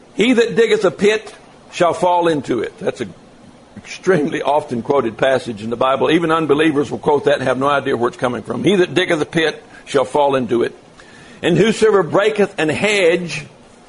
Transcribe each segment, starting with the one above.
He that diggeth a pit shall fall into it. That's an extremely often quoted passage in the Bible. Even unbelievers will quote that and have no idea where it's coming from. He that diggeth a pit shall fall into it. And whosoever breaketh an hedge,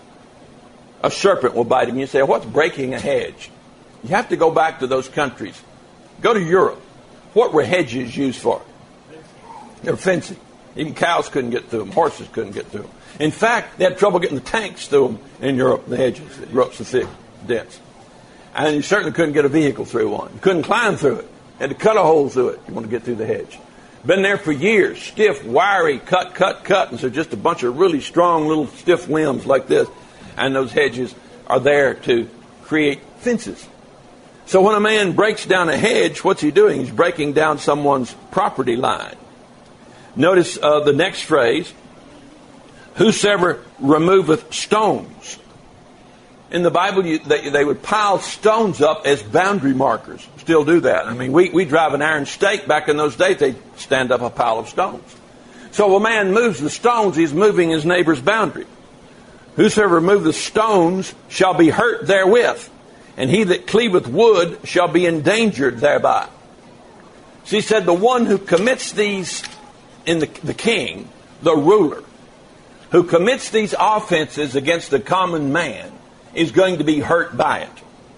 a serpent will bite him. You say, what's breaking a hedge? You have to go back to those countries. Go to Europe. What were hedges used for? They were fencing. Even cows couldn't get through them. Horses couldn't get through them. In fact, they had trouble getting the tanks through them in Europe, the hedges. The ropes are thick, dense. And you certainly couldn't get a vehicle through one. You couldn't climb through it. You had to cut a hole through it if you want to get through the hedge. Been there for years. Stiff, wiry, cut. And so just a bunch of really strong little stiff limbs like this. And those hedges are there to create fences. So when a man breaks down a hedge, what's he doing? He's breaking down someone's property line. Notice the next phrase. Whosoever removeth stones. In the Bible, they would pile stones up as boundary markers. Still do that. I mean, we drive an iron stake. Back in those days, they'd stand up a pile of stones. So a man moves the stones, he's moving his neighbor's boundary. Whosoever removeth stones shall be hurt therewith, and he that cleaveth wood shall be endangered thereby. So he said the one who commits these, in the king, the ruler, who commits these offenses against the common man is going to be hurt by it.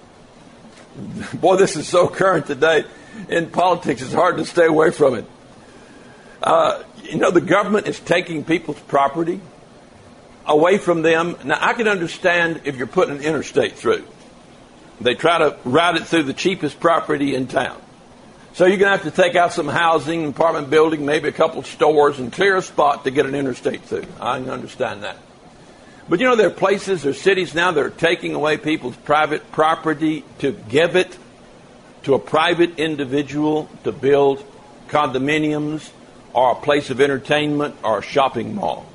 Boy, this is so current today in politics, it's hard to stay away from it. The government is taking people's property away from them. Now, I can understand if you're putting an interstate through. They try to route it through the cheapest property in town. So you're going to have to take out some housing, apartment building, maybe a couple of stores, and clear a spot to get an interstate through. I can understand that. But there are places, there are cities now that are taking away people's private property to give it to a private individual to build condominiums or a place of entertainment or a shopping mall.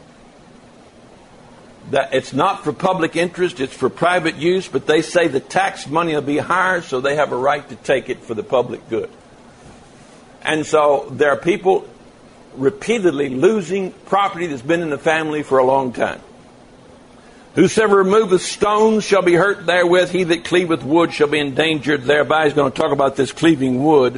That it's not for public interest, it's for private use, but they say the tax money will be higher, so they have a right to take it for the public good. And so there are people repeatedly losing property that's been in the family for a long time. Whosoever removeth stones shall be hurt therewith. He that cleaveth wood shall be endangered thereby. He's going to talk about this cleaving wood